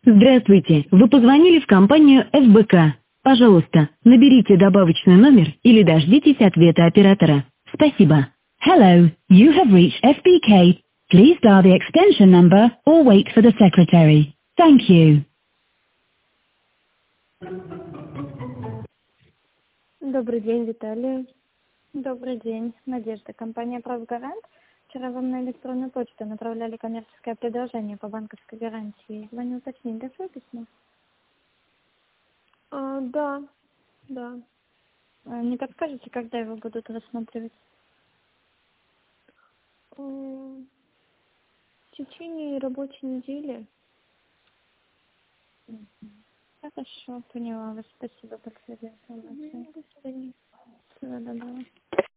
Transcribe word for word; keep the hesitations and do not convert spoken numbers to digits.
Здравствуйте, вы позвонили в компанию эф бэ ка. Пожалуйста, наберите добавочный номер или дождитесь ответа оператора. Спасибо. Hello, you have reached эф бэ ка. Please dial the extension number or wait for the secretary. Thank you. Добрый день, Виталия. Добрый день. Надежда, компания «Правгарант». Вчера вам на электронную почту направляли коммерческое предложение по банковской гарантии. Звоню уточнить, дошло письмо? А, да, да. А, Не подскажете, когда его будут рассматривать? М, В течение рабочей недели. Хорошо, поняла вас. Спасибо большое за Мгм, информацию. До свидания. Всего доброго.